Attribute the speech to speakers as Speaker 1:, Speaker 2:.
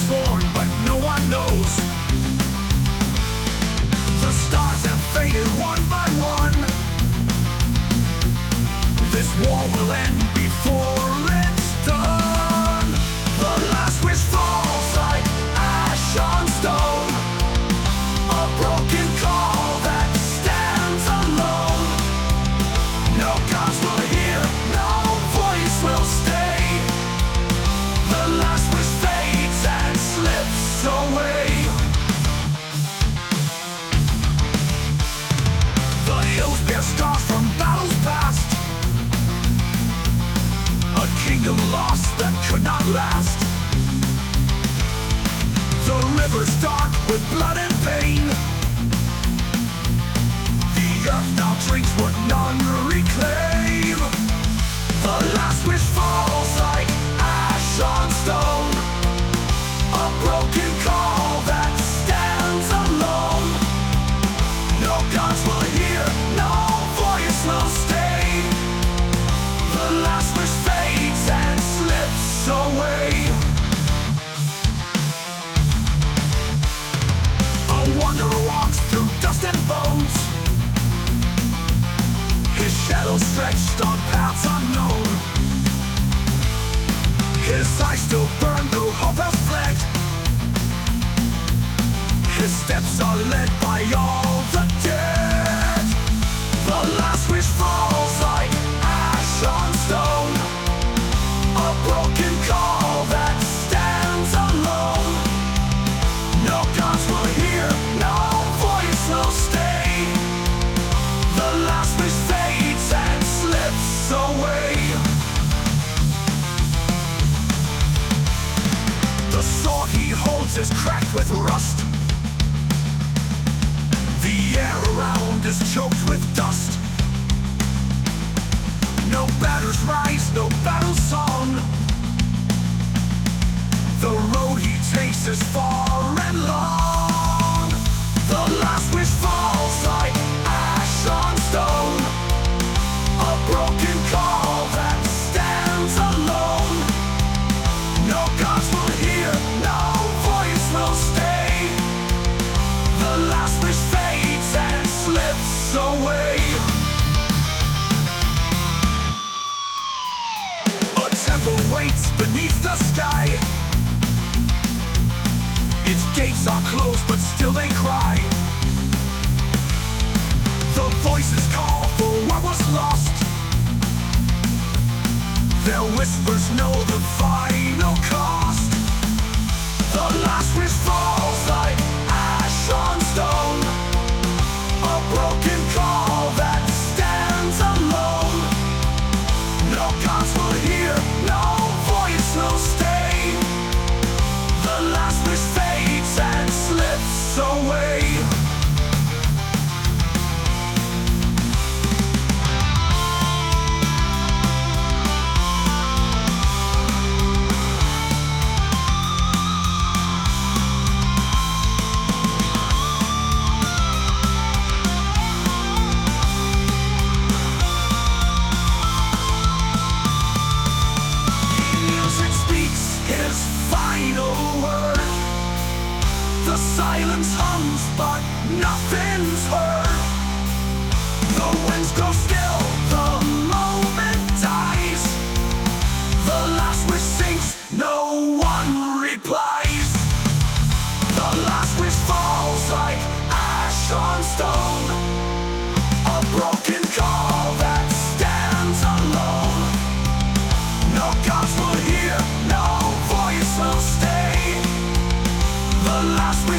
Speaker 1: born, but no one knows. The stars have faded one by one. This war will end before it's done. The last wish falls like ash on stone, a broken call that stands alone. No gods will hear, no voice will stay. The last wish fades and slips away. The hills bear scars from battles past, a kingdom lost that could not last. The river's dark with blood and pain. The earth now drinks what none reclaim. The last wish falls like ash on stone, a broken call that stands alone. No gods will hear, no voice will stay. The last wish fades and slips away. A wanderer walks through dust and bones, his shadow stretched on paths unknown. His eyes still burn though hope has fled. His steps are led by all the dead. The last wish falls like ash on stone, a broken call that stands alone. No gods will hear, no voice will stay. The last wish fades and slips away. The sword he holds is cracked with rust. The air around is choked with dust. No batters rise, no battle song. The road he takes is far and long. The last wish falls like ash on stone, a broken call that stands alone. No gods will hear, no voice will stay. The last wish fades and slips away. A temple waits beneath the sky. Its gates are closed, but still they cry. The voices call for what was lost. Their whispers know the final cost. The last wish falls like ash on stone, a broken call that stands alone. No gods will hear, no voice will stay. The last wish fades and slips away. Music speaks his final word. The silence hums, but nothing's heard. The winds go still, the moment dies. The last wish sinks, no one replies. The last wish falls like ash on stone, a broken call that stands alone. No gods will hear, no voice will stay. The last wish